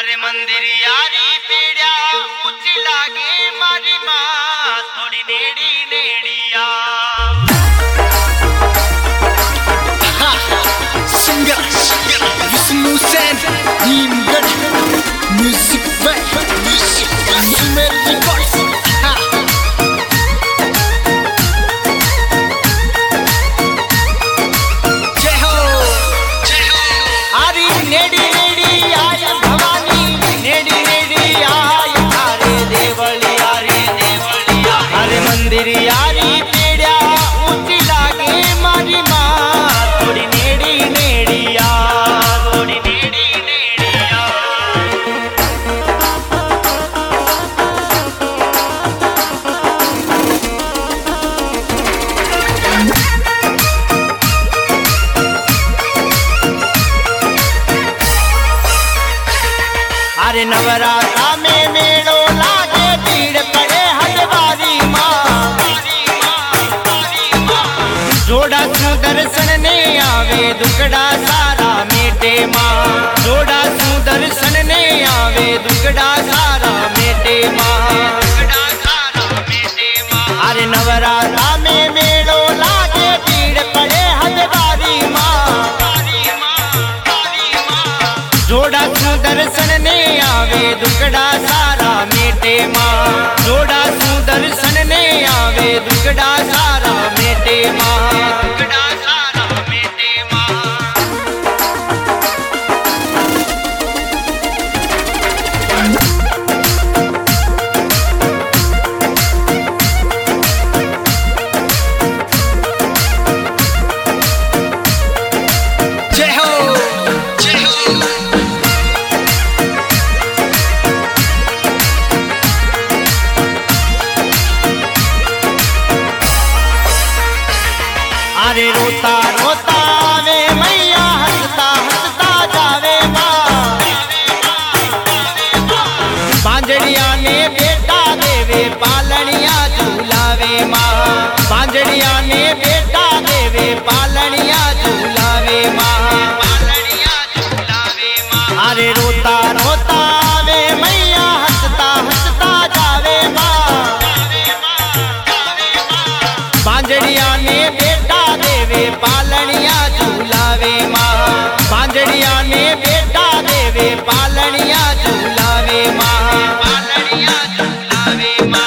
अरे मंदिर यारी पेड़िया ऊंची लागे मारी माँ थोड़ी नेड़ी नेड़िया singer Vishnu Sen Neemgarh music Sumer records जय हो अरे नेड़ी नेड़ी आय भवानी नेड़ी नेड़ी आय अरे देवलिया अरे मंदिर यारी पेड़िया ऊंची लागे मारी माँ थोड़ी नेड़ी नेड़िया थोड़ी नेड़ी नेड़िया अरे नवरात्रा में मेड़ो लागे भीड़ पड़े हलवारी माँ जोड़ा सु दर्शन ने आवे दुकड़ा सारा मेटे माँ जोड़ा सु दर्शन ने आवे दुकड़ा सारा मेटे माँ अरे नवरात्रा में मेड़ो लागे भीड़ पड़े हलवारी माँ जोड़ा सु दर्शन ने आवे दुकड़ा सारा मेटे माँ जोड़ा सु दर्शन ने आवे दुकड़ा सारा मेटे माँ दुकड़ा सारा मेटे माँ जय हो अरे रोता रोता वे मैया हंसता हंसता जावे माँ बांजड़िया ने बेटा देवे पालनिया झूलावे माँ बांजड़िया ने बेटा देवे पालनिया झूलावे माँ अरे रोता रोता वे मैया हंसता हंसता जावे माँ बांजड़िया ने बेटा देवे पालनिया झूलावे माँ बांजड़िया ने बेटा देवे पालनिया झूलावे माँ पालनिया झूलावे माँ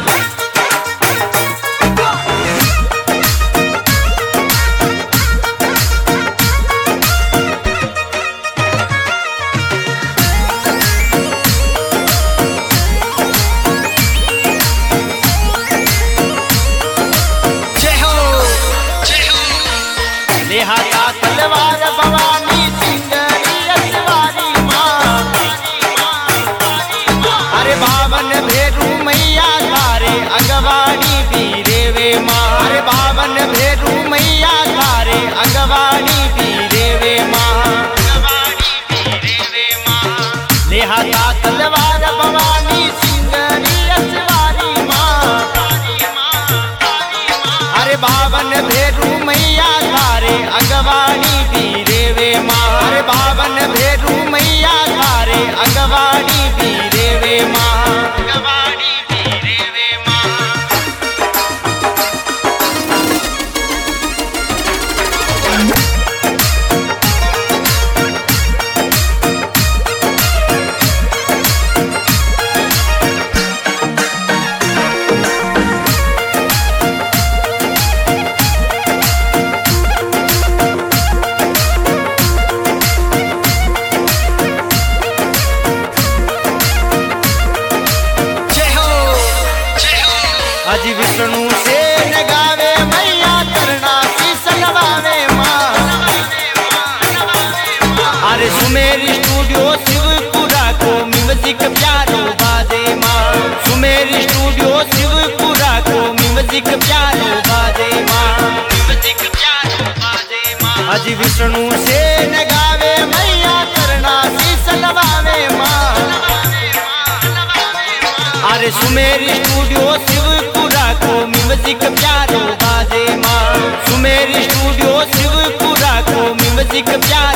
जय हो देहाता तलवार भवानी सिंगरी रसवारी माँ अरे बावन भेरू मैया तारे अगवानी बीरे वे माँ अरे बावन भेरू मैया तारे अगवानी बीरे वे माँ देहाता तलवार भवानी सिंगरी रसवारी माँ अरे बावन भेरू मैया तारे अगवानी बीरे वे माँ अरे बावन भेरू मैया तारे अगवानी बीरे वे माँ अगवानी बीरे वे माँ जय हो अज विष्णु से नगावे मैया करना शीस नवावे माँ अरे सुमेरी स्टूडियो शिवपुरा को म्यूजिक प्यारो बाजे माँ सुमेरी स्टूडियो शिवपुरा को म्यूजिक प्यारो बाजे माँ अज विष्णु से नगावे मैया करना शीस नवावे माँ अरे सुमेरी स्टूडियो शिवपुरा को म्यूजिक प्यारो बाजे माँ सुमेरी स्टूडियो शिवपुरा को म्यूजिक प्यारो